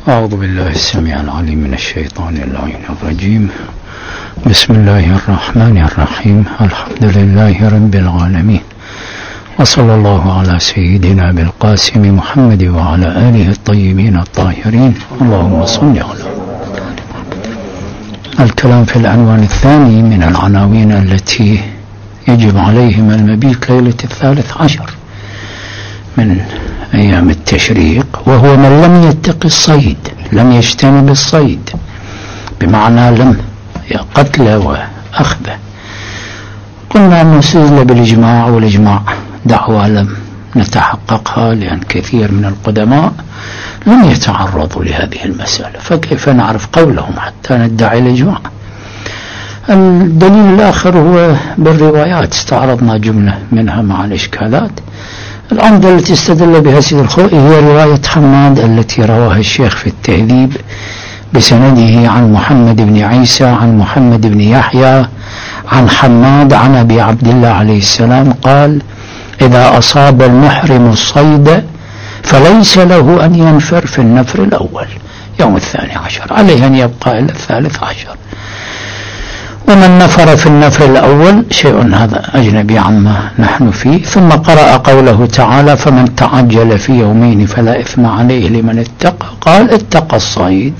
أعوذ بالله السميع العليم من الشيطان اللعين الرجيم. بسم الله الرحمن الرحيم. الحمد لله رب العالمين، وصلى الله على سيدنا بالقاسم محمد وعلى آله الطيبين الطاهرين. اللهم صل على. الكلام في العنوان الثاني من العناوين التي يجب عليهم المبيت ليلة 13 من أيام التشريق، وهو من لم يتق الصيد، لم يجتنب الصيد، بمعنى لم قتله وأخذه. قلنا أنه سئل بالإجماع، والإجماع دعوة لم نتحققها، لأن كثير من القدماء لم يتعرضوا لهذه المسألة، فكيف نعرف قولهم حتى ندعي الإجماع؟ الدليل الآخر هو بالروايات، استعرضنا جملة منها مع الإشكالات. العمدة التي استدل بها سيد الخوئي هي رواية حماد التي رواها الشيخ في التهذيب بسنده عن محمد بن عيسى عن محمد بن يحيى عن حماد عن أبي عبد الله عليه السلام قال: إذا أصاب المحرم الصيد فليس له أن ينفر في النفر الأول يوم 12، عليه أن يبقى إلى 13. ومن نفر في النفر الأول شيء هذا أجنبي عما نحن فيه. ثم قرأ قوله تعالى: فمن تعجل في يومين فلا إثم عليه لمن اتقى، قال اتقى الصيد.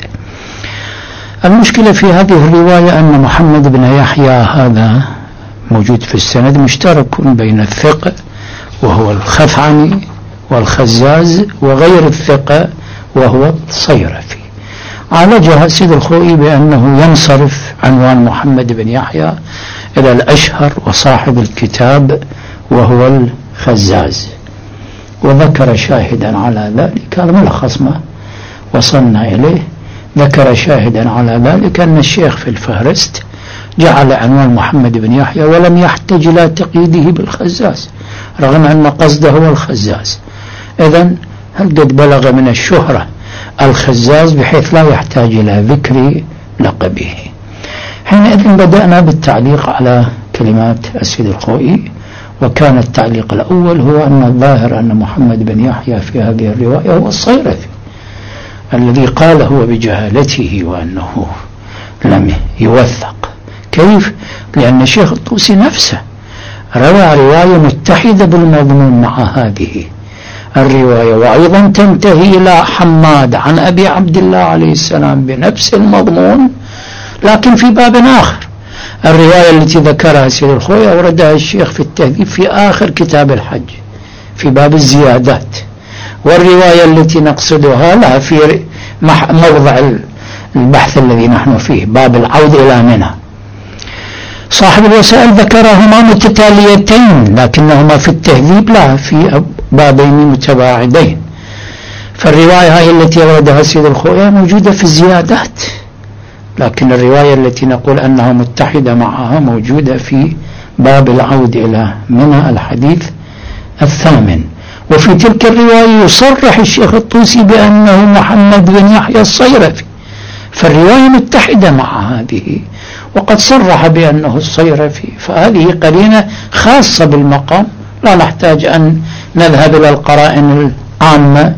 المشكلة في هذه الرواية أن محمد بن يحيى هذا موجود في السند مشترك بين الثقة وهو الخثعمي والخزاز وغير الثقة وهو الصيرفي. عالجها سيد الخوئي بأنه ينصرف عنوان محمد بن يحيى إلى الأشهر وصاحب الكتاب وهو الخزاز، وذكر شاهدا على ذلك. هذا ملخص ما وصلنا إليه. ذكر شاهدا على ذلك أن الشيخ في الفهرست جعل عنوان محمد بن يحيى ولم يحتج إلى تقييده بالخزاز، رغم أن قصده هو الخزاز. إذن هل قد بلغ من الشهرة الخزاز بحيث لا يحتاج إلى ذكر لقبه؟ حينئذ بدأنا بالتعليق على كلمات السيد الخوئي، وكان التعليق الأول هو أن الظاهر أن محمد بن يحيى في هذه الرواية هو الصيرفي الذي قال هو بجهالته وأنه لم يوثق. كيف؟ لأن الشيخ الطوسي نفسه روى رواية متحدة بالمضمون مع هذه الرواية، وأيضا تنتهي إلى حماد عن أبي عبد الله عليه السلام بنفس المضمون، لكن في باب آخر. الرواية التي ذكرها سيد الخوئي أوردها الشيخ في التهذيب في آخر كتاب الحج في باب الزيادات، والرواية التي نقصدها لها في موضع البحث الذي نحن فيه، باب العود إلى منى. صاحب الوسائل ذكرهما متتاليتين، لكنهما في التهذيب لا في بابين متباعدين. فالرواية هي التي وردها سيد الخوئي موجودة في الزيادات، لكن الرواية التي نقول أنها متحدة معها موجودة في باب العود إلى منى الحديث 8. وفي تلك الرواية يصرح الشيخ الطوسي بأنه محمد بن يحيى الصيرفي، فالرواية متحدة مع هذه، وقد صرح بأنه الصيرفي، فهذه قرينة خاصة بالمقام، لا نحتاج أن نذهب إلى القرائن العامة.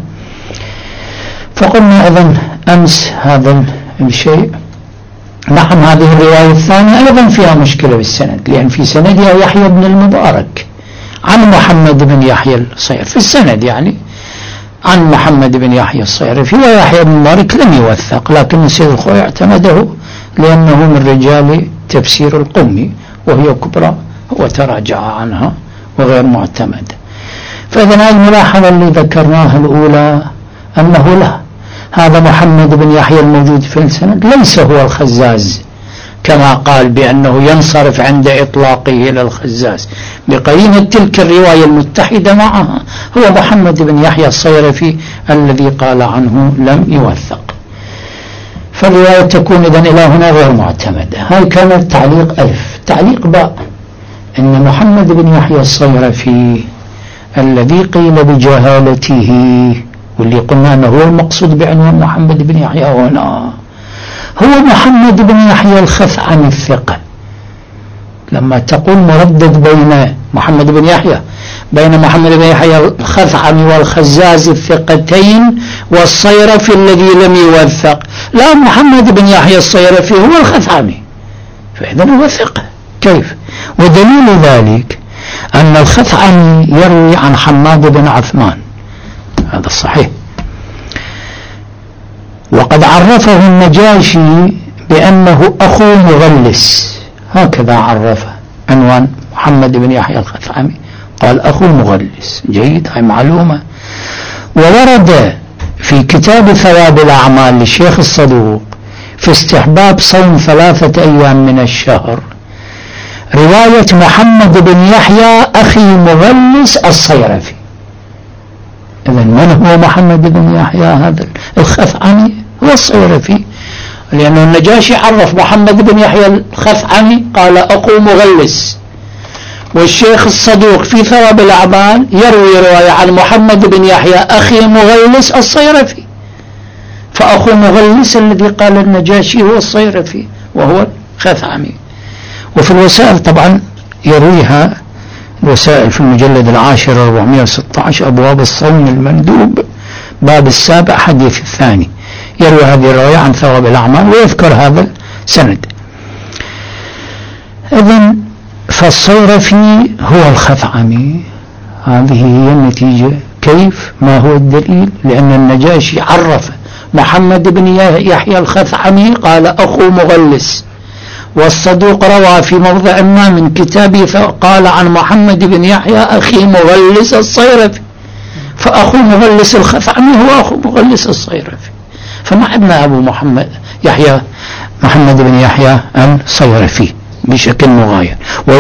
فقلنا أيضا أمس هذا الشيء. نعم، هذه الرواية الثانية أيضا فيها مشكلة بالسند، لأن في سندها يحيى بن المبارك عن محمد بن يحيى الصيرفي، في السند يعني عن محمد بن يحيى الصيرفي، ويحيى بن المبارك لم يوثق، لكن السيد الخوئي اعتمده لأنه من رجال تفسير القمي وهي كبرى، هو تراجع عنها وغير معتمد. فإذا الملاحظة اللي ذكرناها الأولى أنه لا، هذا محمد بن يحيى الموجود في السند ليس هو الخزاز كما قال بأنه ينصرف عند إطلاقه إلى الخزاز، بقرينة تلك الرواية المتحدة معها هو محمد بن يحيى الصيرفي الذي قال عنه لم يوثق. فالرواية تكون إذن إلى هنا غير معتمدة. هاي كان التعليق ألف. تعليق باء: إن محمد بن يحيى الصيرفي الذي قيل بجهالته، واللي قلنا أنه هو المقصود بعنوان محمد بن يحيى هنا، هو محمد بن يحيى الخثعمي الثقة. لما تقول مردد بين محمد بن يحيى بين محمد بن يحيى الخثعمي والخزاز الثقتين والصيرفي الذي لم يوثق. لا، محمد بن يحيى الصيرفي هو الخثعمي، فإذا هو ثقة. كيف؟ ودليل ذلك أن الخثعمي يروي عن حماد بن عثمان، هذا صحيح، وقد عرفه النجاشي بأنه أخو مغلس، هكذا عرفه عنوان محمد بن يحيى الخثعمي، قال أخو مغلس. جيد، هاي معلومة. وورد في كتاب ثواب الأعمال للشيخ الصدوق في استحباب صوم 3 أيام من الشهر رواية محمد بن يحيى أخي مغلس الصيرفي. إذن من هو محمد بن يحيى هذا الخثعمي؟ هو الصيرفي، لأنه النجاشي عرف محمد بن يحيى الخثعمي قال أخو مغلس، والشيخ الصدوق في ثواب الأعمال يروي رواية عن محمد بن يحيى أخي مغلس الصيرفي، فأخو مغلس الذي قال النجاشي هو الصيرفي وهو الخثعمي. وفي الوسائل طبعا يرويها الوسائل في المجلد 10 416 أبواب الصوم المندوب باب 7 حديث 2 يروي هذه الرواية عن ثواب الأعمال ويذكر هذا السند. إذن فالصيرفي هو الخثعمي، هذه هي النتيجة. كيف؟ ما هو الدليل؟ لأن النجاشي عرف محمد بن يحيى الخثعمي قال أخو مغلس، والصدوق روى في موضع ما من كتابه فقال عن محمد بن يحيى أخي مغلس الصيرفي، فأخو مغلس الخثعمي هو أخو مغلس الصيرفي، فما عندنا أبو محمد بن يحيى الصيرفي بشكل مغاير.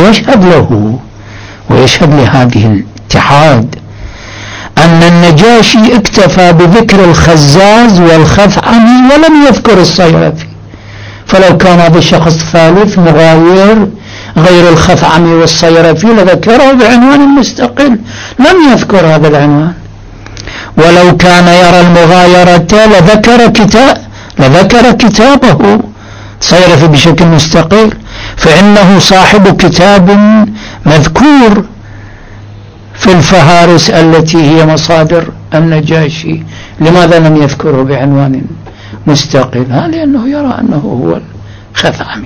ويشهد لهذه الاتحاد أن النجاشي اكتفى بذكر الخزاز والخثعمي ولم يذكر الصيرفي، فلو كان هذا الشخص ثالث مغاير غير الخثعمي والصيرفي لذكره بعنوان مستقل، لم يذكر هذا العنوان. ولو كان يرى المغايرة لذكر كتابه صيرفي بشكل مستقل، فإنه صاحب كتاب مذكور في الفهارس التي هي مصادر النجاشي. لماذا لم يذكره بعنوان مستقل؟ لأنه يرى أنه هو الخثعمي.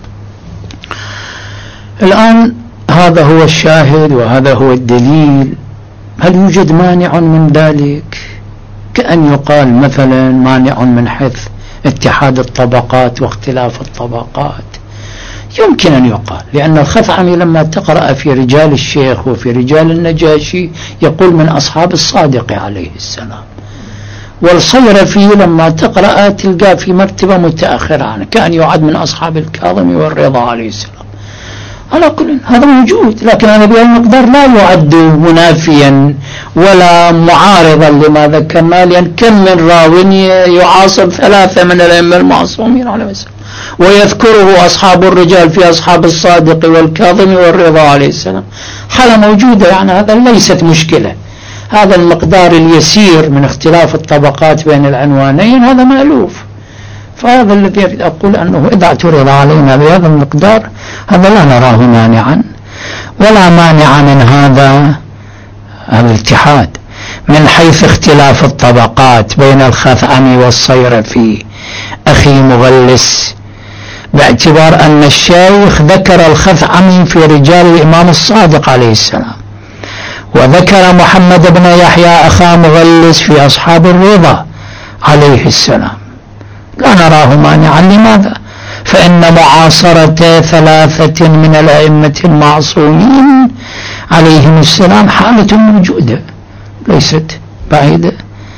الآن هذا هو الشاهد وهذا هو الدليل. هل يوجد مانع من ذلك؟ كأن يقال مثلا مانع من حيث اتحاد الطبقات واختلاف الطبقات، يمكن أن يقال، لأن الخثعمي لما تقرأ في رجال الشيخ وفي رجال النجاشي يقول من أصحاب الصادق عليه السلام، والصيرفي لما تقرأ تلقى في مرتبة متأخرة عنه، كأن يعد من أصحاب الكاظم والرضا عليه السلام. على كل هذا موجود، لكن هذا بهذا المقدار لا يعد منافيا ولا معارضا لما ذكرنا، لأن كم من راو يعاصر 3 من الأئمة المعصومين عليه السلام ويذكره أصحاب الرجال في أصحاب الصادق والكاظم والرضا عليه السلام، حالة موجودة. يعني هذا ليست مشكلة، هذا المقدار اليسير من اختلاف الطبقات بين العنوانين هذا مألوف. فهذا الذي أريد أقول أنه إذا اعترض علينا بهذا المقدار هذا لا نراه مانعا، ولا مانع من هذا الاتحاد من حيث اختلاف الطبقات بين الخثعمي والصيرفي أخي مغلس، باعتبار أن الشيخ ذكر الخثعمي في رجال الإمام الصادق عليه السلام، وذكر محمد بن يحيى أخا مغلس في أصحاب الرضا عليه السلام. لا نراه مانعا. لماذا؟ فإن معاصرة 3 من الأئمة المعصومين عليهم السلام حالة موجودة ليست بعيدة،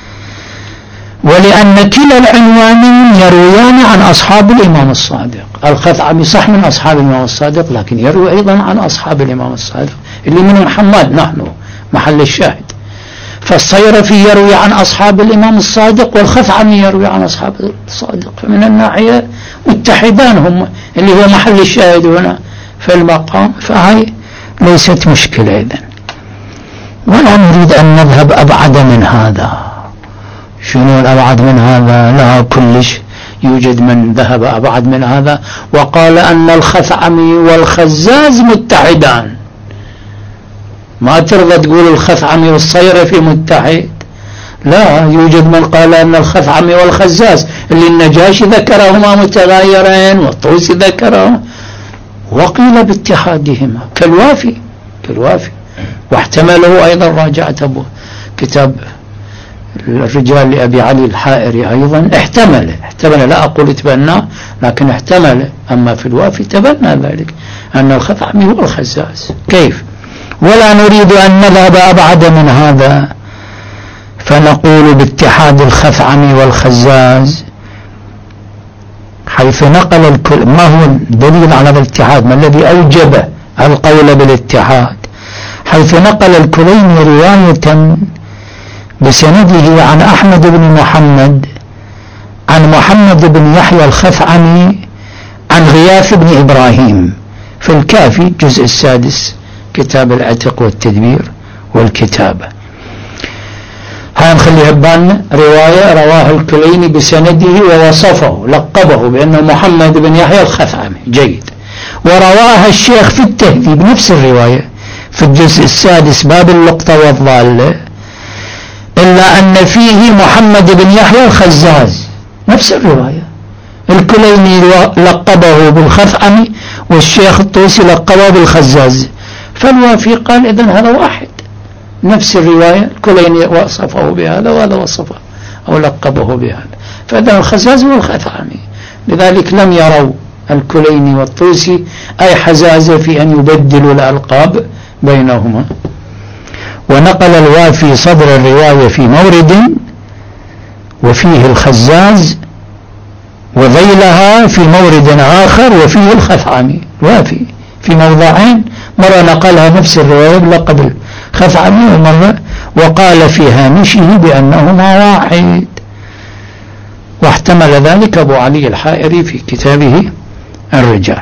ولأن كلا العنوانين يرويان عن أصحاب الإمام الصادق. الخثعمي صح من أصحاب الإمام الصادق، لكن يروي أيضا عن أصحاب الإمام الصادق اللي من حماد نحن محل الشاهد. فالصيرفي يروي عن أصحاب الإمام الصادق والخثعمي يروي عن أصحاب الصادق، فمن الناحية متحدان هم اللي هو محل الشاهد هنا في المقام، فهي ليست مشكلة إذن. ولا نريد أن نذهب أبعد من هذا. شنو الأبعد من هذا؟ لا كلش. يوجد من ذهب أبعد من هذا وقال أن الخثعمي والخزاز متحدان، ما ترضى تقول الخثعمي والصيرفي متحد، لا، يوجد من قال أن الخثعمي والخزاز اللي النجاشي ذكرهما متغايرين والطوسي ذكرهما، وقيل باتحادهما كالوافي واحتمله أيضا. راجعت أبو كتاب الرجال لأبي علي الحائري أيضا احتمل لا أقول اتبناه لكن احتمل. أما في الوافي تبنى ذلك أن الخثعمي هو الخزاز. كيف؟ ولا نريد أن نذهب أبعد من هذا فنقول باتحاد الخثعمي والخزاز، حيث نقل الكل. ما هو الدليل على الاتحاد؟ ما الذي أوجب القول بالاتحاد؟ حيث نقل الكليني رواية بسنده عن أحمد بن محمد عن محمد بن يحيى الخثعمي عن غياث بن إبراهيم في الكافي الجزء السادس كتاب العتق والتدبير والكتابة. هاي نخليها ببالنا، رواية رواها الكليني بسنده ووصفه لقبه بأنه محمد بن يحيى الخثعمي، جيد. ورواها الشيخ في التهذيب نفس الرواية في الجزء السادس باب اللقطة والضالة، إلا أن فيه محمد بن يحيى الخزاز، نفس الرواية. الكليني لقبه بالخثعمي والشيخ الطوسي لقبه بالخزاز، فالوافي قال إذن هذا واحد، نفس الرواية. الكليني وصفه بهذا وهذا وصفه أو لقبه بهذا، فإذن الخزاز هو الخثعمي. لذلك لم يروا الكليني والطوسي أي حزازة في أن يبدلوا الألقاب بينهما. ونقل الوافي صدر الرواية في مورد وفيه الخزاز، وذيلها في مورد آخر وفيه الخثعمي. الوافي في موضعين، مرة نقلها نفس الرواية بلقب الخثعمي ومرة وقال في هامشه بأنهما واحد، واحتمل ذلك أبو علي الحائري في كتابه الرجال.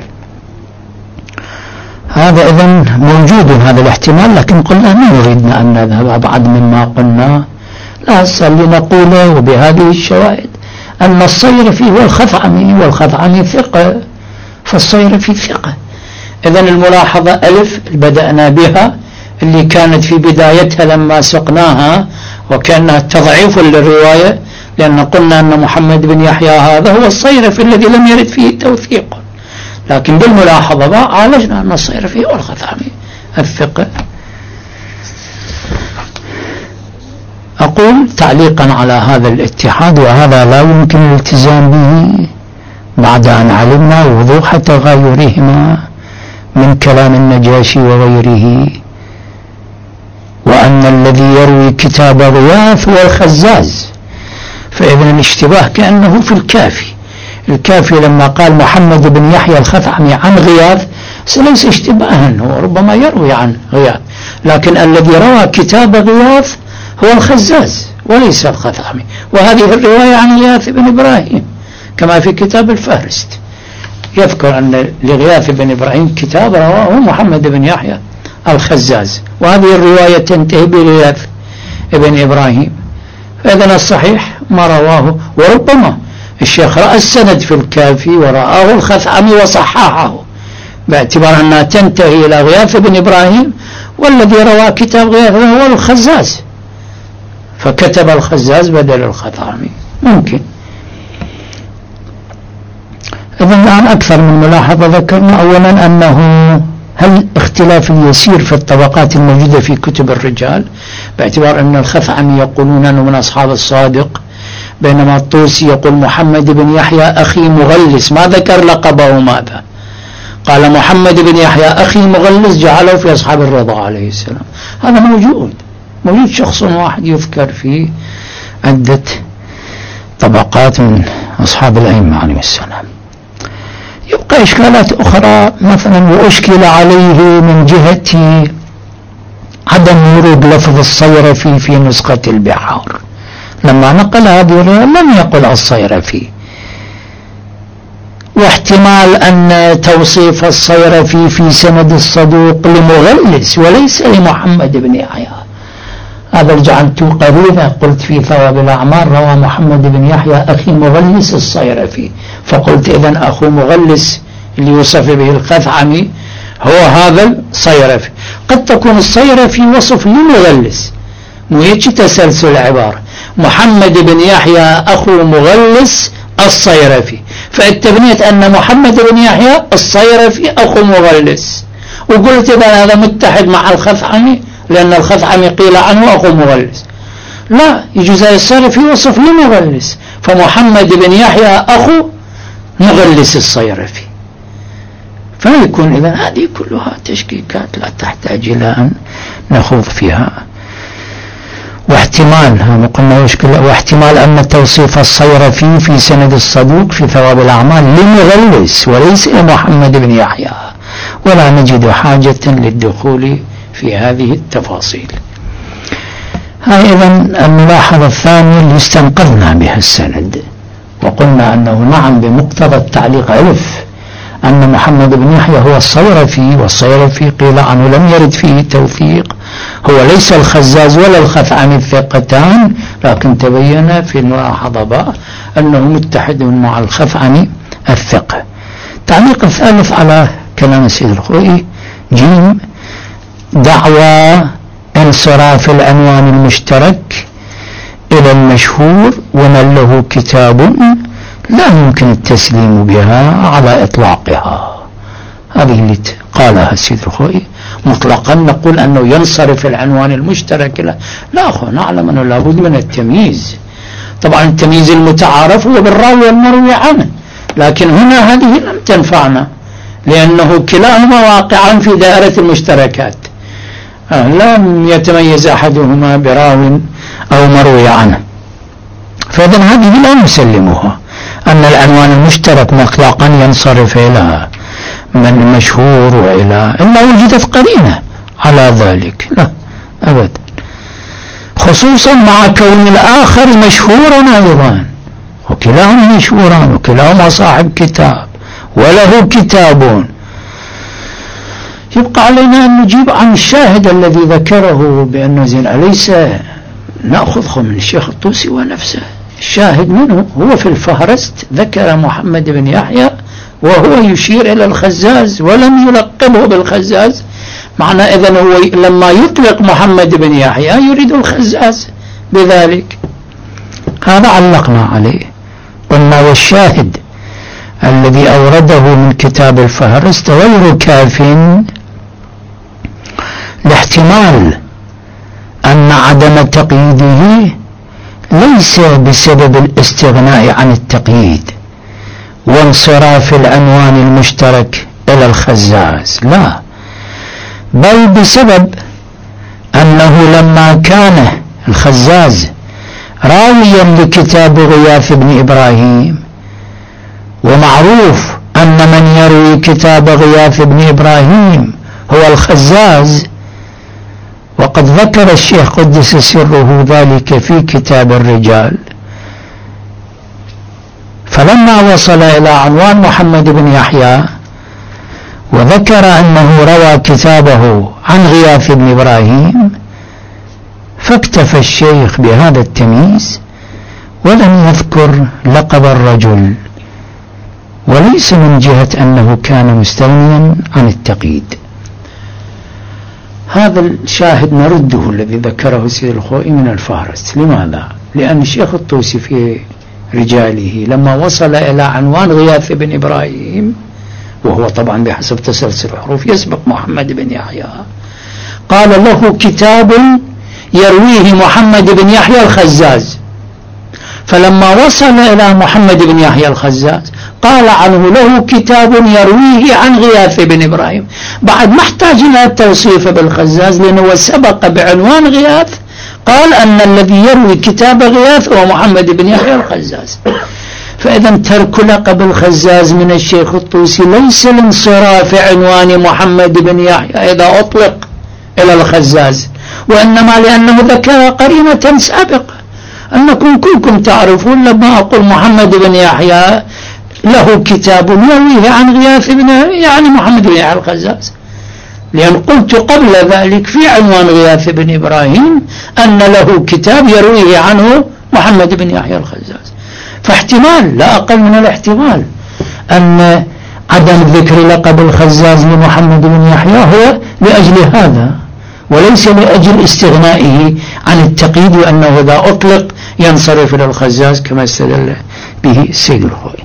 هذا إذن موجود هذا الاحتمال، لكن قلنا ما نريدنا أن نذهب أبعد مما قلنا، لا أصل لنقوله وبهذه الشواهد أن الصيرفي هو الخثعمي والخثعمي ثقة، فالصيرفي ثقة. إذن الملاحظة ألف بدأنا بها اللي كانت في بدايتها لما سقناها وكانها تضعيف للرواية، لأن قلنا أن محمد بن يحيى هذا هو الصيرفي الذي لم يرد فيه توثيق، لكن بالملاحظة بقى عالجنا أن الصيرفي هو الخثعمي الثقة. أقول تعليقا على هذا الاتحاد، وهذا لا يمكن الالتزام به بعد أن علمنا وضوح تغايرهما من كلام النجاشي وغيره، وأن الذي يروي كتاب غياث هو الخزاز، فإذن الاشتباه كأنه في الكافي لما قال محمد بن يحيى الخثعمي عن غياث ليس اشتباها، هو ربما يروي عن غياث، لكن الذي روى كتاب غياث هو الخزاز وليس الخثعمي. وهذه الرواية عن غياث بن إبراهيم كما في كتاب الفهرست، يذكر أن لغياث بن إبراهيم كتاب رواه محمد بن يحيى الخزاز، وهذه الرواية تنتهي بغياث بن إبراهيم. فإذن الصحيح ما رواه، وربما الشيخ رأى السند في الكافي ورآه الخثعمي وصححه باعتبار أنها تنتهي إلى غياث بن إبراهيم، والذي روى كتاب غياث هو الخزاز، فكتب الخزاز بدل الخثعمي، ممكن. إذن الآن أكثر من ملاحظة ذكرنا. أولا أنه هل اختلاف يسير في الطبقات الموجودة في كتب الرجال، باعتبار أن الخثعمي يقولون أنه من أصحاب الصادق، بينما الطوسي يقول محمد بن يحيى أخي مغلس، ما ذكر لقبه ماذا، قال محمد بن يحيى أخي مغلس، جعله في أصحاب الرضا عليه السلام. هذا موجود شخص واحد يذكر في عدة طبقات من أصحاب الأئمة عليه السلام. يبقى إشكالات أخرى، مثلا وأشكل عليه من جهة عدم ورود لفظ الصيرفي في نسخة البحار، لما نقل هذه لم يقل الصيرفي، واحتمال أن توصيف الصيرفي في سند الصدوق لمغلس وليس لمحمد بن يحيى. هذا جعلت قرينة، قلت في ثواب الأعمال روى محمد بن يحيى أخي مغلس الصيرفي، فقلت إذن أخو مغلس اللي يوصف به الخثعمي هو هذا الصيرفي. قد تكون الصيرفي وصف لمغلس، مو هيك تسلسل العبارة. محمد بن يحيى أخو مغلس الصيرفي، فاتبنيت أن محمد بن يحيى الصيرفي أخو مغلس، وقلت إذا هذا متحد مع الخثعمي لأن الخثعمي قيل عنه أخو مغلس. لا، يجوز الصيرفي وصف لمغلس، فمحمد بن يحيى أخو مغلس الصيرفي، فيكون إذا هذه كلها تشكيكات لا تحتاج إلى أن نخوض فيها. واحتمال أن توصيف الصيرفي في سند الصدوق في ثواب الأعمال لمغلس وليس لمحمد بن يحيى، ولا نجد حاجة للدخول في هذه التفاصيل. هاي إذن الملاحظة الثانية اللي استنقذنا بها السند، وقلنا أنه نعم بمقتضى التعليق ألف أن محمد بن يحيى هو الصيرفي، والصيرفي قيل عنه لم يرد فيه توثيق، هو ليس الخزاز ولا الخثعمي الثقتان، لكن تبين في الملاحظة أنه متحد مع الخثعمي الثقة. تعليق الثالث على كلام السيد الخوئي جيم، دعوى انصراف العنوان المشترك إلى المشهور ومن له كتاب لا يمكن التسليم بها على إطلاقها. هذه اللي قالها السيد الخوئي مطلقا نقول أنه ينصرف العنوان المشترك. لا أخو، نعلم أنه لابد من التمييز، طبعا التمييز المتعارف هو بالراوي والمروي عنه، لكن هنا هذه لم تنفعنا لأنه كلاهما واقعا في دائرة المشتركات، لم يتميز أحدهما براو أو مروي عنه، فإذن هذه لا نسلمها أن العنوان المشترك مطلقا ينصرف إلى من مشهور وإلى إلا وجدت قرينة على ذلك، لا أبدا، خصوصا مع كون الآخر مشهورا أيضا، وكلاهما مشهوران وكلاهما صاحب كتاب وله كتاب. يبقى علينا أن نجيب عن الشاهد الذي ذكره بأنه زين، أليس نأخذه من الشيخ الطوسي ونفسه؟ الشاهد منه هو في الفهرست ذكر محمد بن يحيى وهو يشير إلى الخزاز ولم يلقبه بالخزاز، معنى إذن هو لما يطلق محمد بن يحيى يريد الخزاز بذلك. هذا علقنا عليه، قلنا والشاهد الذي أورده من كتاب الفهرست غير كاف لاحتمال أن عدم تقييده ليس بسبب الاستغناء عن التقييد وانصراف العنوان المشترك إلى الخزاز، لا، بل بسبب أنه لما كان الخزاز راويا لكتاب غياث بن إبراهيم، ومعروف أن من يروي كتاب غياث بن إبراهيم هو الخزاز، وقد ذكر الشيخ قدس سره ذلك في كتاب الرجال، فلما وصل إلى عنوان محمد بن يحيى وذكر أنه روى كتابه عن غياث بن إبراهيم فاكتفى الشيخ بهذا التمييز ولم يذكر لقب الرجل، وليس من جهة أنه كان مستغنيا عن التقييد. هذا الشاهد نرده الذي ذكره السيد الخوئي من الفهرست. لماذا؟ لأن الشيخ الطوسي في رجاله لما وصل إلى عنوان غياث بن إبراهيم، وهو طبعا بحسب تسلسل الحروف يسبق محمد بن يحيى، قال له كتاب يرويه محمد بن يحيى الخزاز، فلما وصل إلى محمد بن يحيى الخزاز قال عنه له كتاب يرويه عن غياث بن إبراهيم، بعد ما احتاج إلى التوصيف بالخزاز لأنه سبق بعنوان غياث قال أن الذي يروي كتاب غياث هو محمد بن يحيى الخزاز. فإذا ترك لقب الخزاز من الشيخ الطوسي ليس لانصراف عنوان محمد بن يحيى إذا أطلق إلى الخزاز، وإنما لأنه ذكر قرينة سابقة، أنكم كلكم تعرفون لما أقول محمد بن يحيى له كتاب يرويه عن غياث بن يعني محمد بن يحيى الخزاز، لأن قلت قبل ذلك في عنوان غياث بن إبراهيم أن له كتاب يرويه عنه محمد بن يحيى الخزاز، فاحتمال لا أقل من الاحتمال أن عدم ذكر لقب الخزاز لمحمد بن يحيى هو لأجل هذا. وليس لأجل استغنائه عن التقييد وأنه إذا أطلق ينصرف إلى الخزاز كما استدل به السيد الخوئي.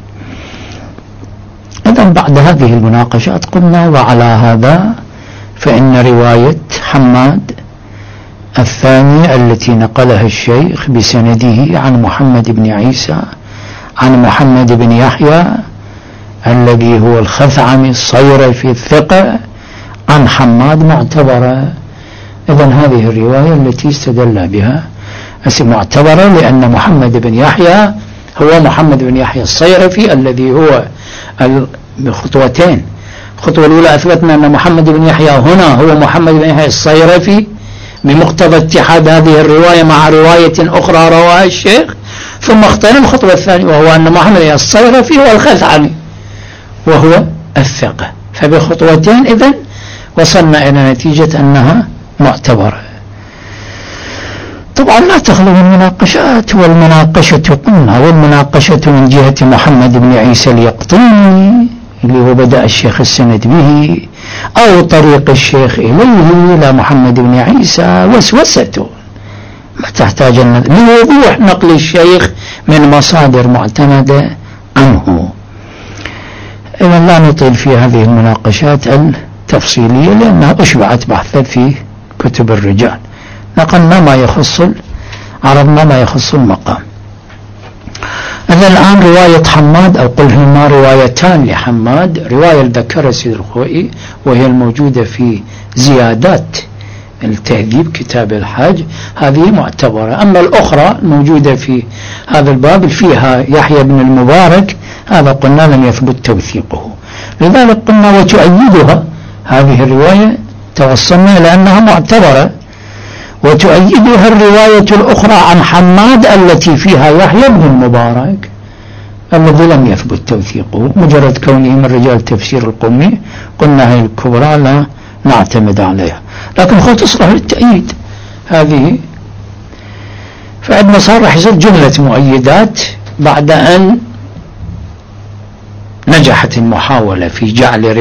إذن بعد هذه المناقشات قلنا وعلى هذا فإن رواية حماد الثانية التي نقلها الشيخ بسنده عن محمد بن عيسى عن محمد بن يحيى الذي هو الخثعمي الصيرفي الثقة عن حماد معتبرة. إذن هذه الرواية التي استدل بها معتبرة لأن محمد بن يحيى هو محمد بن يحيى الصيرفي الذي هو بخطوتين. الخطوة الأولى أثبتنا أن محمد بن يحيى هنا هو محمد بن يحيى الصيرفي بمقتضى اتحاد هذه الرواية مع رواية أخرى رواها الشيخ، ثم اختار الخطوة الثانية وهو أن محمد بن يحيى الصيرفي هو الخثعمي وهو الثقة. فبخطوتين إذن وصلنا إلى نتيجة أنها معتبرة. طبعا لا تخلو من مناقشات، والمناقشة قلنا والمناقشة من جهة محمد بن عيسى اليقطيني اللي هو بدأ الشيخ السند به أو طريق الشيخ إليه إلى محمد بن عيسى وسوسته ما تحتاج لوضوح نقل الشيخ من مصادر معتمدة عنه. إذا لا نطيل في هذه المناقشات التفصيلية لأنها أشبعت بحثا في كتب الرجال. نقلنا ما يخص عرضنا ما يخص المقام. إذا الآن رواية حماد أو قل هما روايتان لحماد، رواية ذكرها سيد الخوئي وهي الموجودة في زيادات التهذيب كتاب الحج، هذه معتبرة. أما الأخرى الموجودة في هذا الباب فيها يحيى بن المبارك هذا قلنا لم يثبت توثيقه، لذلك قلنا وتؤيدها هذه الرواية توصلنا إلى أنها معتبرة، وتؤيدها الرواية الأخرى عن حماد التي فيها يحيى بن المبارك الذي لم يثبت توثيقه، مجرد كونه من رجال تفسير القمي قلنا هي الكبرى لا نعتمد عليها، لكن خذ تصلح للتأييد هذه. فعندنا صار راح يصير جملة مؤيدات بعد أن نجحت المحاولة في جعل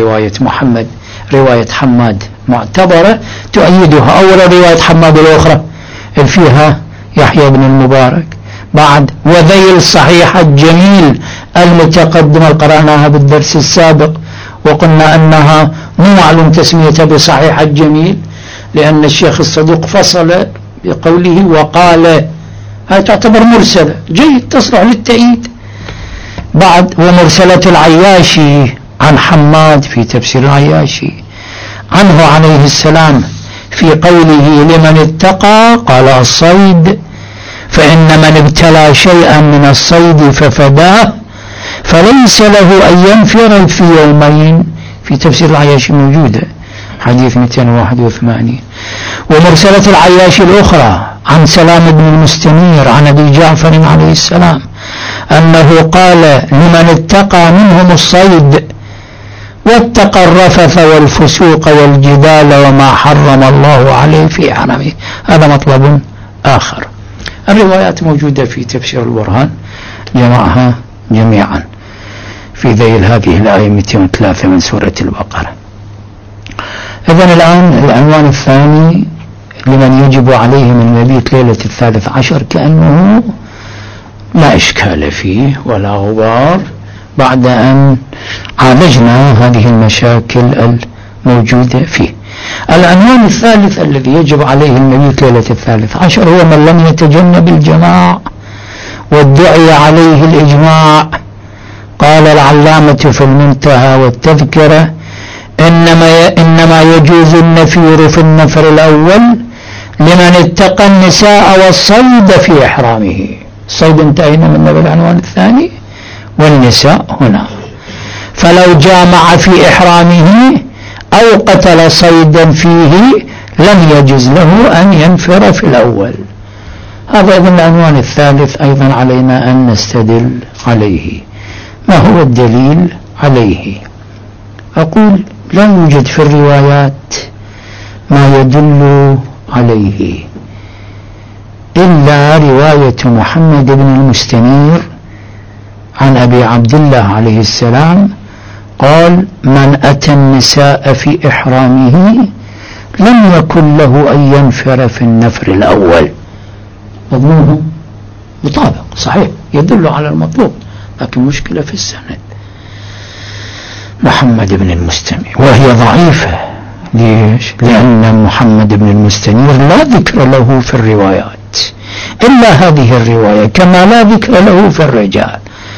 رواية حماد معتبرة تؤيدها. أولا رواية حماد الأخرى فيها يحيى بن المبارك، بعد وذيل صحيح الجميل المتقدمة قرأناها بالدرس السابق وقلنا أنها مو معلوم تسميتها بصحيح الجميل لأن الشيخ الصدوق فصل بقوله وقال، هذه تعتبر مرسلة جيد تصلح للتأييد. بعد ومرسلة العياشي عن حماد في تفسير العياشي عنه عليه السلام في قوله لمن اتقى قال الصيد، فإن من ابتلى شيئا من الصيد ففداه فليس له أن ينفر في يومين، في تفسير العياشي موجودة حديث 281. ومرسلة العياشي الأخرى عن سلام بن المستنير عن أبي جعفر عليه السلام أنه قال لمن اتقى منهم الصيد واتقى الرفث والفسوق والجدال وما حرم الله عليه في حرمه. هذا مطلب آخر. الروايات موجودة في تفسير البرهان جمعها جميعا في ذيل هذه الآية 203 من سورة البقرة. إذن الآن العنوان الثاني لمن يجب عليه من مبيت ليلة 13 كأنه لا إشكال فيه ولا غبار بعد أن عالجنا هذه المشاكل الموجودة فيه. العنوان الثالث الذي يجب عليه المبيت ليلة 13 هو من لم يتجنب الجماع وادعي عليه الإجماع. قال العلامة في المنتهى والتذكرة إنما يجوز النفير في النفر الأول لمن اتقى النساء والصيد في إحرامه. الصيد انتهينا منه بالعنوان الثاني والنساء هنا. فلو جامع في إحرامه أو قتل صيدا فيه لم يجوز له أن ينفر في الأول. هذا إذن العنوان الثالث أيضا علينا أن نستدل عليه. ما هو الدليل عليه؟ أقول لا يوجد في الروايات ما يدل عليه إلا رواية محمد بن المستنير عن أبي عبد الله عليه السلام قال من أتى النساء في إحرامه لم يكن له أن ينفر في النفر الأول. مضمونه مطابق صحيح يدل على المطلوب، لكن مشكلة في السند محمد بن المستنير، وهي ضعيفة. ليش؟ لأن محمد بن المستنير لا ذكر له في الروايات إلا هذه الرواية، كما لا ذكر له في الرجال.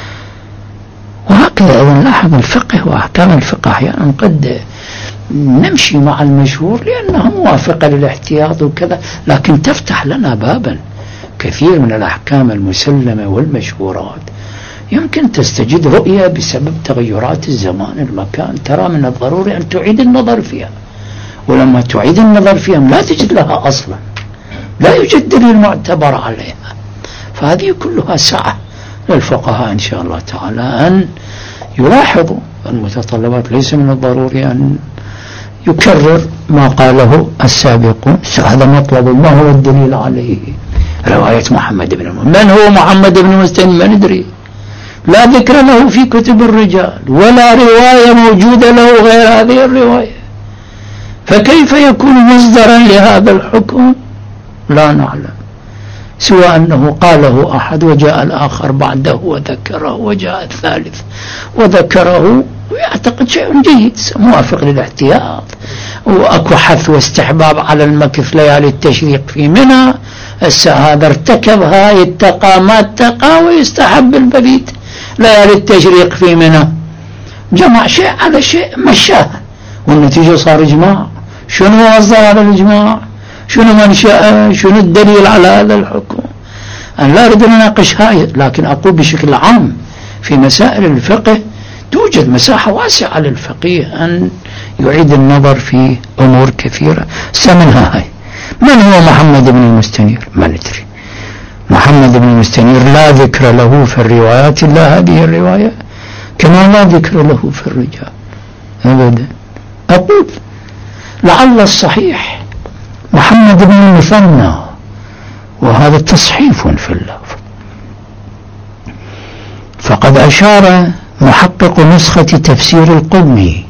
وهكذا أيضا لاحظ الفقه وأحكام الفقه أحيانا قد نمشي مع المشهور لأنه موافقة للاحتياط وكذا، لكن تفتح لنا بابا كثير من الأحكام المسلمة والمشهورات يمكن تستجد رؤية بسبب تغيرات الزمان المكان، ترى من الضروري أن تعيد النظر فيها، ولما تعيد النظر فيها لا تجد لها أصلا، لا يوجد دليل معتبر عليها. فهذه كلها سعة للفقهاء إن شاء الله تعالى أن يلاحظوا المتطلبات. ليس من الضروري أن يكرر ما قاله السابقون، هذا مطلب. ما هو الدليل عليه؟ رواية محمد بن من هو محمد بن المستنير؟ ما ندري، لا ذكر له في كتب الرجال ولا رواية موجودة له غير هذه الرواية، فكيف يكون مصدرا لهذا الحكم؟ لا نعلم، سوى أنه قاله أحد وجاء الآخر بعده وذكره، وجاء الثالث وذكره، ويعتقد شيء جيد موافق للاحتياط. وأكو حث واستحباب على المكث ليالي التشريق في منى، هذا ارتكب هاي اتقى ما اتقى ويستحب البليد ليالي التشريق في منى، جمع شيء على شيء مشاه، والنتيجة صار إجماع. شنو وصل على الإجماع؟ شنو منشأه؟ شنو الدليل على هذا الحكم؟ أنا لا أريد أن أناقش هاي، لكن أقول بشكل عام في مسائل الفقه توجد مساحة واسعة للفقيه أن يعيد النظر في أمور كثيرة. سمنها هاي. من هو محمد بن المستنير؟ ما ندري. محمد بن المستنير لا ذكر له في الروايات إلا هذه الرواية، كما لا ذكر له في الرجال أبدا. أقول لعل الصحيح محمد بن المثنى، وهذا تصحيف في اللفظ. فقد أشار محقق نسخة تفسير القمي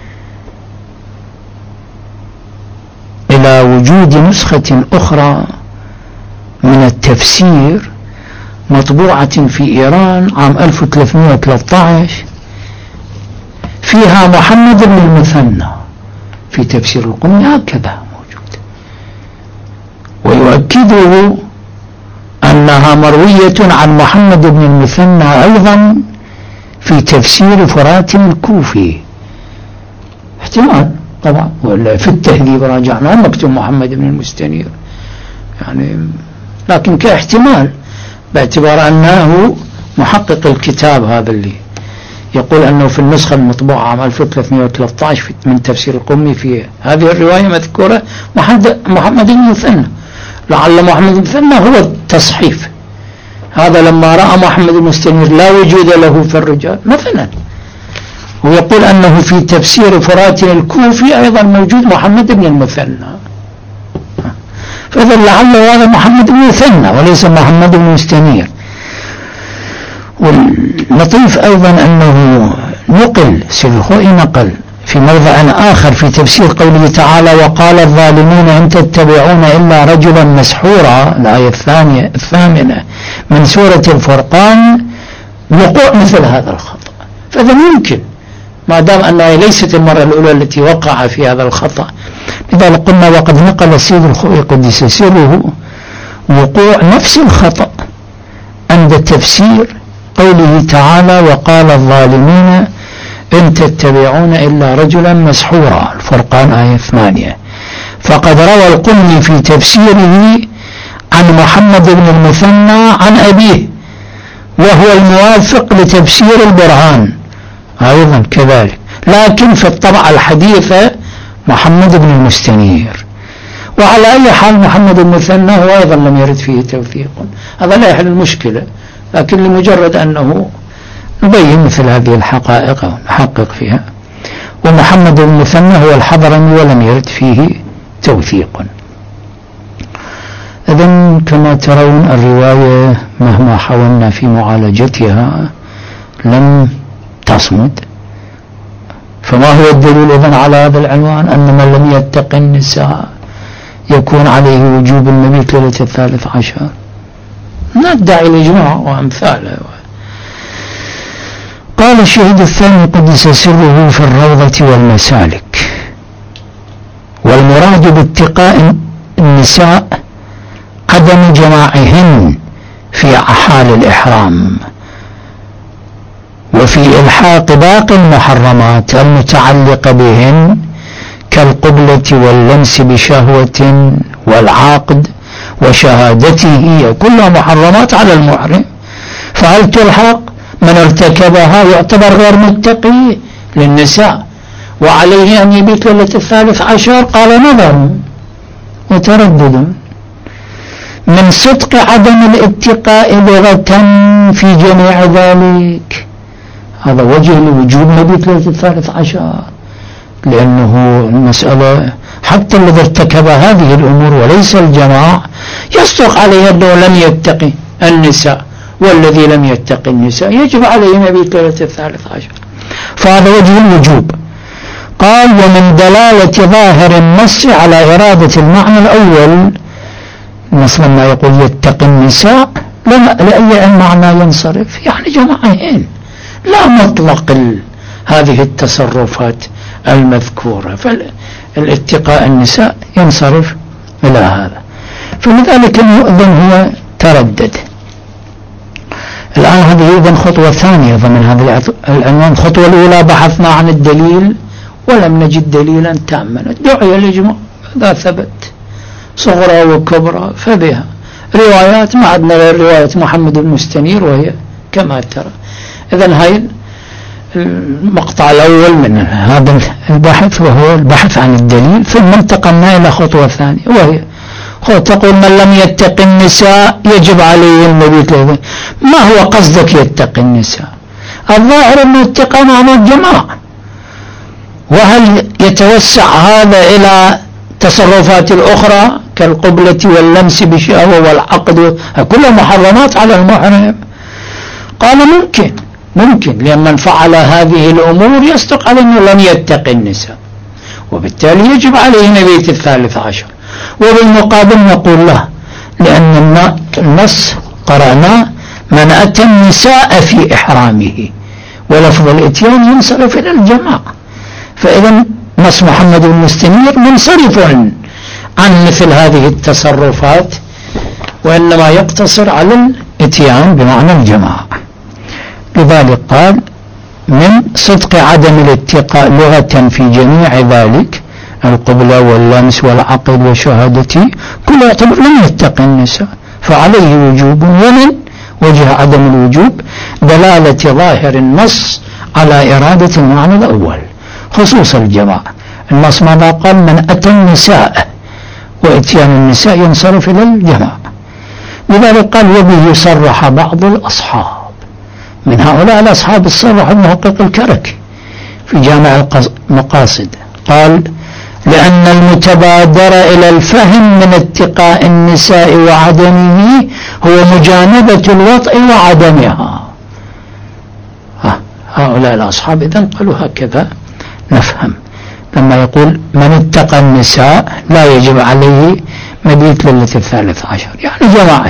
إلى وجود نسخة أخرى من التفسير مطبوعة في إيران عام 1313 فيها محمد بن المثنى في تفسير القمي هكذا موجود، ويؤكده أنها مروية عن محمد بن المثنى أيضا في تفسير فرات الكوفي. احتمال طبعا، ولا في التهذيب راجعنا مكتوب محمد بن المستنير يعني، لكن كاحتمال باعتبار أنه محقق الكتاب هذا اللي يقول أنه في النسخة المطبوعة عام 1313 من تفسير القمي في هذه الرواية مذكورة محمد بن المثنى، لعل محمد بن المثنى هو التصحيف. هذا لما رأى محمد بن المستنير لا وجود له في الرجال مثلا، ويقول أنه في تفسير فرات الكوفي أيضا موجود محمد بن المثنى، فإذا لعل هذا محمد بن المثنى وليس محمد بن المستنير. واللطيف أيضا أنه نقل سيد الخوئي نقل في موضع آخر في تفسير قوله تعالى وقال الظالمون إن تتبعون إلا رجلا مسحورا، الآية الثامنة من سورة الفرقان، وقوع مثل هذا الخطأ. فإذا ممكن ما دام أنها ليست المرة الأولى التي وقع في هذا الخطأ، لذلك قلنا وقد نقل السيد الخوئي قدس سره وقوع نفس الخطأ عند تفسير قوله تعالى وقال الظالمون إن تتبعون إلا رجلا مسحورا، الفرقان آية 8. فقد روى القمي في تفسيره عن محمد بن المثنى عن أبيه، وهو الموافق لتفسير البرهان أيضا كذلك، لكن في الطبعة الحديثة محمد بن المستنير. وعلى أي حال محمد بن المثنى هو أيضا لم يرد فيه توثيق، هذا لا يحل المشكلة، لكن لمجرد أنه نبين مثل هذه الحقائق ونحقق فيها. ومحمد بن المثنى هو الحضرمي ولم يرد فيه توثيق. إذن كما ترون الرواية مهما حاولنا في معالجتها لم تصمد، فما هو الدليل إذن على هذا العنوان؟ أن من لم يتق النساء يكون عليه وجوب المبيت ليلة 13. ندعي الإجماع وأمثاله. قال الشهيد الثاني قدس سره في الروضة والمسالك: والمراد باتقاء النساء عدم جماعهن في حال الإحرام، وفي إلحاق باقي المحرمات المتعلقة بهن كالقبلة واللمس بشهوة والعقد وشهادته، كلها محرمات على المحرم. فهل تلحق؟ من ارتكبها يعتبر غير متقي للنساء وعليه أن يبيت ليلة 13. قال نظر وتردد. من صدق عدم الاتقاء لغة في جميع ذلك، هذا وجه لوجوب مبيت ليلة 13، لأنه المسألة حتى الذي ارتكب هذه الأمور وليس الجماع يصدق عليه أنه لم يتقي النساء، والذي لم يتقي النساء يجب عليه مبيت ليلة 13، فهذا وجه الوجوب. قال: ومن دلالة ظاهر النص على إرادة المعنى الأول، النص لما يقول يتقي النساء لأي معنى ينصرف؟ يعني جماعهن، لا مطلق هذه التصرفات المذكورة، فالاتقاء النساء ينصرف إلى هذا. فلذلك المؤذن هو تردد. الآن هذه أيضا خطوة ثانية ضمن هذا العنوان. الخطوة الأولى بحثنا عن الدليل ولم نجد دليلا تاما، دعي الإجماع إذا ثبت صغرى وكبرى فبها. روايات ما عندنا غير رواية محمد المستنير وهي كما ترى. إذن هاي المقطع الأول من هذا البحث وهو البحث عن الدليل، ثم انتقلنا إلى خطوة ثانية وهي تقول من لم يتق النساء يجب عليه المبيت ليلة. ما هو قصدك يتقي النساء؟ الظاهر أن الاتقاء معنى الجماع، وهل يتوسع هذا إلى تصرفات الأخرى كالقبلة واللمس بشهوة والعقد كلها محرمات على المحرم؟ قال ممكن لأن من فعل هذه الأمور يصدق على أنه لم يتقي النساء، وبالتالي يجب عليه مبيت 13. وبالمقابل نقول له لأن النص قرأنا من أتى النساء في إحرامه، ولفظ الإتيان ينصرف إلى الجماعة، فإذا نص محمد المستنير منصرف عن مثل هذه التصرفات، وإنما يقتصر على الإتيان بمعنى الجماعة. لذلك قال من صدق عدم الاتقاء لغة في جميع ذلك، القبلة واللمس والعقد وشهادتي كله يعتبر لم يتقي النساء فعليه وجوب. ومن وجه عدم الوجوب دلالة ظاهر النص على إرادة المعنى الأول خصوص الجماعة. النص ماذا قال؟ من أتى النساء، وإتيان النساء ينصرف إلى الجماعة. لذلك قال وبه يصرح بعض الأصحاب، من هؤلاء الأصحاب الصرح المحقق الكركي في جامع المقاصد، قال لأن المتبادر إلى الفهم من اتقاء النساء وعدمه هو مجانبة الوطء وعدمها. هؤلاء الأصحاب إذن قالوا هكذا نفهم لما يقول من اتقى النساء لا يجب عليه مبيت ليلة 13، يعني جماعة.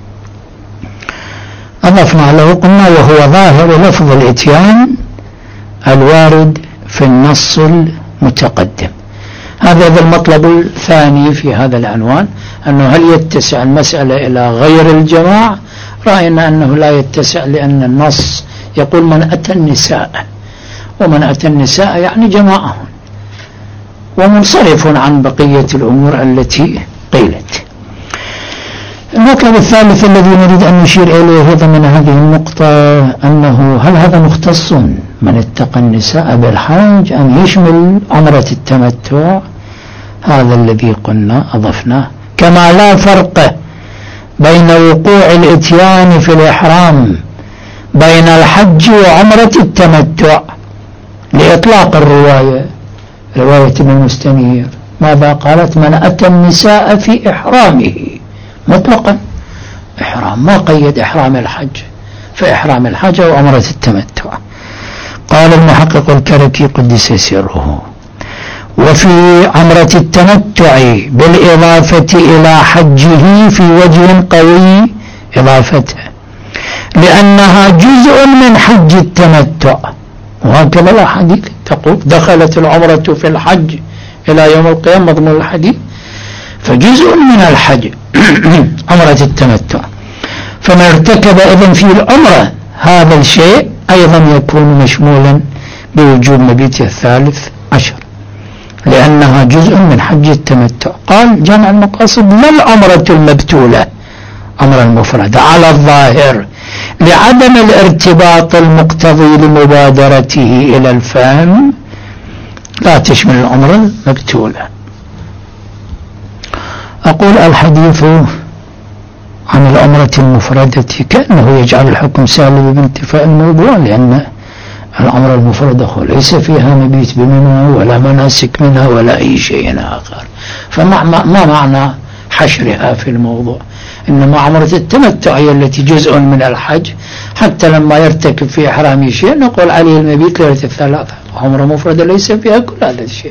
أضفنا له قلنا وهو ظاهر لفظ الإتيان الوارد في النص المتقدم. هذا المطلب الثاني في هذا العنوان، أنه هل يتسع المسألة إلى غير الجماع؟ رأينا أنه لا يتسع، لأن النص يقول من أتى النساء، ومن أتى النساء يعني جماعهم، ومنصرف عن بقية الأمور التي قيلت. المطلب الثالث الذي نريد أن نشير إليه ضمن هذه النقطة أنه هل هذا مختص من اتقى النساء بالحج أم يشمل عمرة التمتع؟ هذا الذي قلنا أضفناه. كما لا فرق بين وقوع الإتيان في الإحرام بين الحج وعمرة التمتع لإطلاق الرواية، رواية ابن المستنير ماذا قالت؟ من أتى النساء في إحرامه مطلقا، إحرام ما قيد إحرام الحج، فإحرام الحج وعمرة التمتع. قال المحقق الكركي قدس سره: وفي عمرة التمتع بالإضافة إلى حجه في وجه قوي إضافته، لأنها جزء من حج التمتع، وهكذا الأحاديث تقول دخلت العمرة في الحج إلى يوم القيامة مضمون الحديث، فجزء من الحج عمرة التمتع، فما ارتكب إذن في العمرة هذا الشيء أيضا يكون مشمولا بوجوب مبيت 13، لأنها جزء من حج التمتع. قال جمع المقاصد لا العمرة المبتولة، عمرة المفردة على الظاهر، لعدم الارتباط المقتضي لمبادرته إلى الفهم، لا تشمل العمرة المبتولة. أقول الحديث عن العمرة المفردة كأنه يجعل الحكم سالب بانتفاء الموضوع، لأن العمرة المفردة ليس فيها مبيت بمنى ولا مناسك منها ولا أي شيء آخر، فما معنى حشرها في الموضوع؟ إنما عمرة التمتع هي التي جزء من الحج، حتى لما يرتكب في إحرامه شيء نقول عليه المبيت ليلة الثلاثة. عمرة مفردة ليس فيها كل هذا الشيء.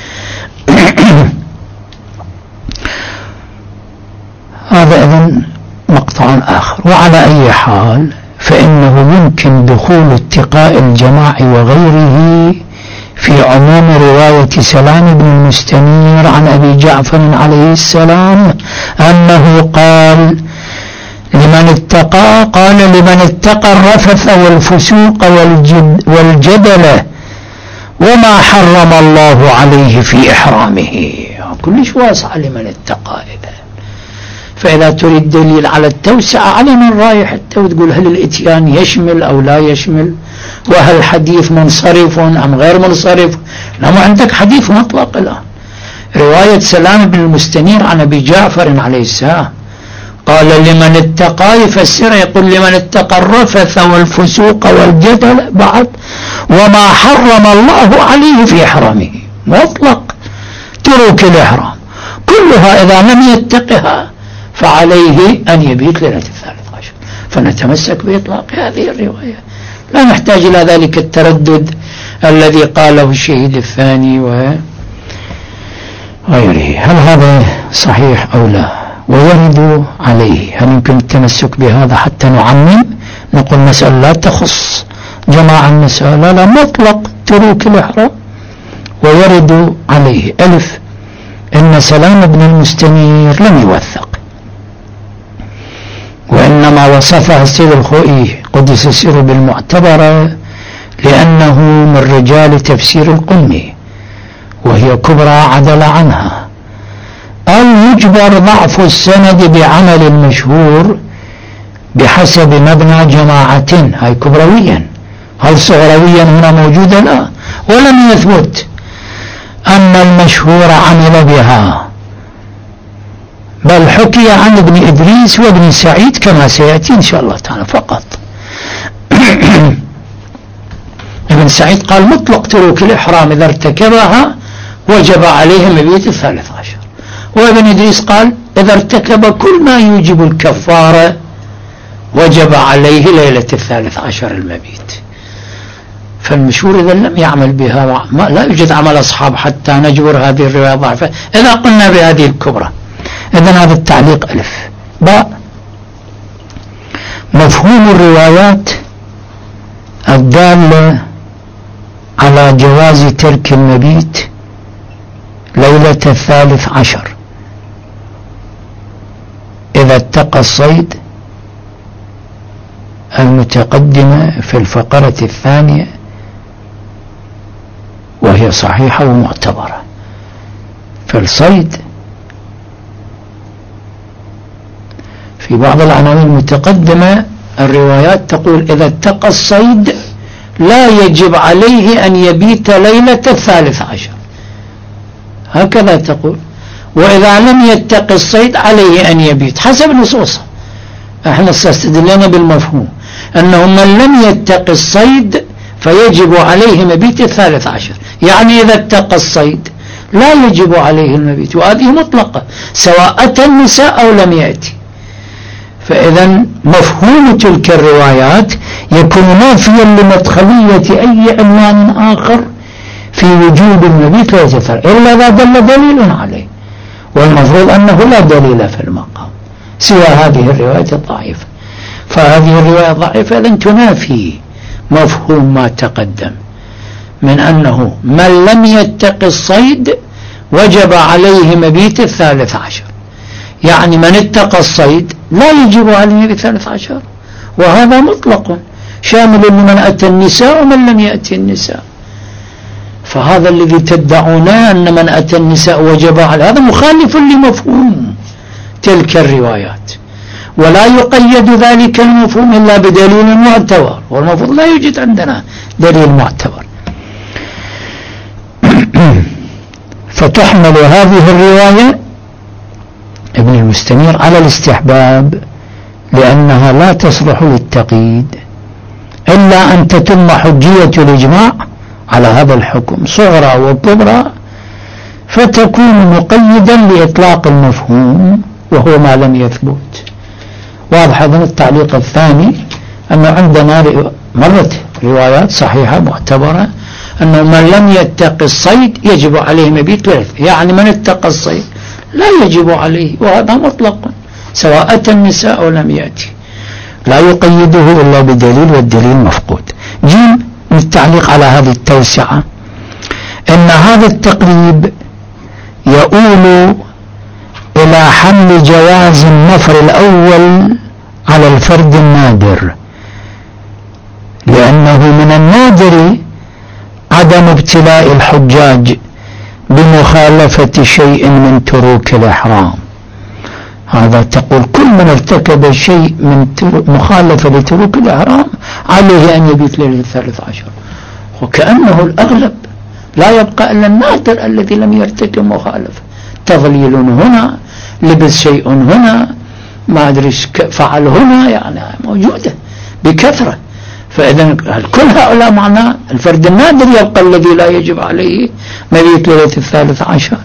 هذا إذن مقطع آخر. وعلى أي حال فإنه يمكن دخول اتقاء الجماع وغيره في عموم رواية سلام بن المستنير عن أبي جعفر عليه السلام أنه قال لمن اتقى الرفث والفسوق والجدل وما حرم الله عليه في إحرامه. كلش واسع لمن اتقى. فإذا تريد دليل على التوسعة على من رايح حتى وتقول هل الاتيان يشمل أو لا يشمل، وهل الحديث منصرف أم غير منصرف. لما عندك حديث مطلق له. رواية سلام بن المستنير عن أبي جعفر عليه السلام قال لمن اتقى، يفسر يقول لمن اتقى الرفث والفسوق والجدل بعد وما حرم الله عليه في إحرامه، مطلق ترك الإحرام كلها إذا لم يتقها فعليه أن يبيت ليلة 13. فنتمسك بإطلاق هذه الرواية، لا نحتاج إلى ذلك التردد الذي قاله الشهيد الثاني وغيره. هل هذا صحيح أو لا؟ ويرد عليه هل يمكن التمسك بهذا حتى نعمم؟ نقول مسألة لا تخص جماعة المسألة، لا مطلق تروك الإحرام. ويرد عليه ألف إن سلام بن المستنير لم يوثق، وإنما وصفها السيد الخوئي قدس سره بالمعتبرة لأنه من رجال تفسير القمي، وهي كبرى عدل عنها. أو يجبر ضعف السند بعمل المشهور بحسب مبنى جماعة، هاي كبرويا. هل صغرويا هنا موجودة؟ لا، ولم يثبت أن المشهور عمل بها، بل حكي عن ابن إدريس وابن سعيد كما سيأتي إن شاء الله تعالى فقط. ابن سعيد قال مطلق تروك الإحرام إذا ارتكبها وجب عليه مبيت 13، وابن إدريس قال إذا ارتكب كل ما يوجب الكفارة وجب عليه ليلة 13 المبيت. فالمشهور إذا لم يعمل بها لا يوجد عمل أصحاب حتى نجبر هذه الرواية ضعفة إذا قلنا بهذه الكبرى. إذن هذا التعليق ألف. باء مفهوم الروايات الدالة على جواز ترك المبيت ليلة 13 إذا اتقى الصيد المتقدمة في الفقرة الثانية، وهي صحيحة ومعتبرة. فالصيد في بعض العناوين المتقدمة الروايات تقول إذا اتقى الصيد لا يجب عليه أن يبيت ليلة 13، هكذا تقول. وإذا لم يتقي الصيد عليه أن يبيت حسب نصوصه. احنا استدلنا بالمفهوم أنه من لم يتقي الصيد فيجب عليه مبيت 13، يعني إذا اتقى الصيد لا يجب عليه المبيت، وهذه مطلقة سواء أتى النساء أو لم يأتي. فإذا مفهوم تلك الروايات يكون نافيا لمدخلية أي عنوان آخر في وجود المبيت لا يتثر إلا إذا دل دليل عليه، والمفروض أنه لا دليل في المقام سوى هذه الرواية الضعيفة. فهذه الرواية الضعيفة لن تنافي مفهوم ما تقدم من أنه من لم يتق الصيد وجب عليه مبيت 13، يعني من اتقى الصيد لا يجب عليه مبيت 13، وهذا مطلق شامل لمن أتى النساء ومن لم يأتي النساء. فهذا الذي تدعونه أن من أتى النساء وجب على هذا مخالف لمفهوم تلك الروايات، ولا يقيد ذلك المفهوم إلا بدليل معتبر، والمفروض لا يوجد عندنا دليل معتبر. فتحمل هذه الرواية ابن المستنير على الاستحباب لأنها لا تصلح للتقييد إلا أن تتم حجية الإجماع على هذا الحكم صغرى وكبرى، فتكون مقيدا لإطلاق المفهوم وهو ما لم يثبت. واضح هذا التعليق الثاني، أنه عندنا مرت روايات صحيحة معتبرة أنه من لم يتق الصيد يجب عليه مبيت ثلاث، يعني من اتقى الصيد لا يجب عليه، وهذا مطلق سواء أتى النساء أو لم يأتي، لا يقيده إلا بدليل والدليل مفقود. جيم التعليق على هذه التوسعة أن هذا التقريب يؤول إلى حمل جواز النفر الأول على الفرد النادر، لأنه من النادر عدم ابتلاء الحجاج بمخالفة شيء من تروك الإحرام. هذا تقول كل من ارتكب شيء من مخالفة لتروك الإحرام عليه أن يبيت ليلة 13، وكأنه الأغلب لا يبقى إلا النادر الذي لم يرتكب مخالفة، تضليل هنا، لبس شيء هنا، ما أدري فعل هنا، يعني موجودة بكثرة. فإذا كل هؤلاء معناه الفرد النادر يبقى الذي لا يجب عليه مبيت ليلة 13.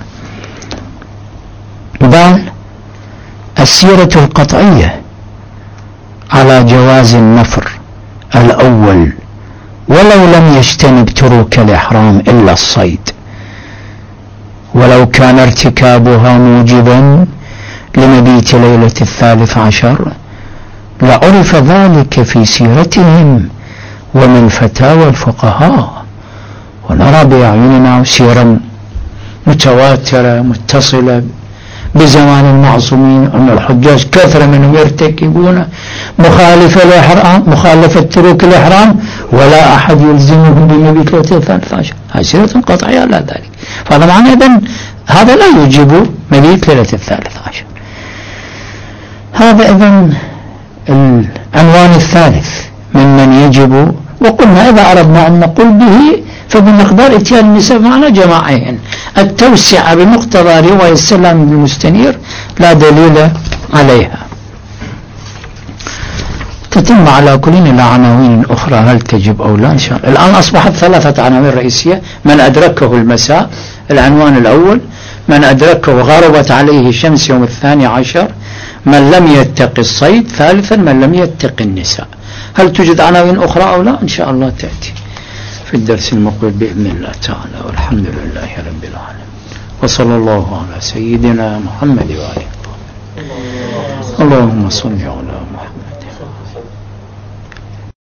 بل السيرة القطعية على جواز النفر الأول ولو لم يجتنب تروك الإحرام إلا الصيد، ولو كان ارتكابها موجبا لمبيت ليلة 13 لعرف ذلك في سيرتهم ومن فتاوى الفقهاء، ونرى بأعيننا سيرا متواترة متصلة بزمان المعصومين أن الحجاج كثر منهم يرتكبون مخالفة تروك الإحرام ولا أحد يلزمهم بمبيت ليلة 13. هذه سيرة قطعية على ذلك. فهذا معنى إذن هذا لا يجب مبيت ليلة 13. هذا إذن العنوان الثالث ممن يجب. وقلنا إذا أردنا أن نقول به فبمقدار اتيان النساء معنا جماعين. التوسعة بمقتضى رواية السلام بن المستنير لا دليل عليها. تتم على كل إلى عناوين أخرى هل تجب أو لا إن شاء الله. الآن أصبحت 3 عناوين رئيسية: من أدركه المساء العنوان الأول، من أدركه غربت عليه الشمس يوم 12، من لم يتق الصيد ثالثا، من لم يتق النساء. هل توجد عناوين أخرى أو لا؟ إن شاء الله تأتي في الدرس المقبل بإذن الله تعالى، والحمد لله رب العالمين، وصلى الله على سيدنا محمد وآله. اللهم صل على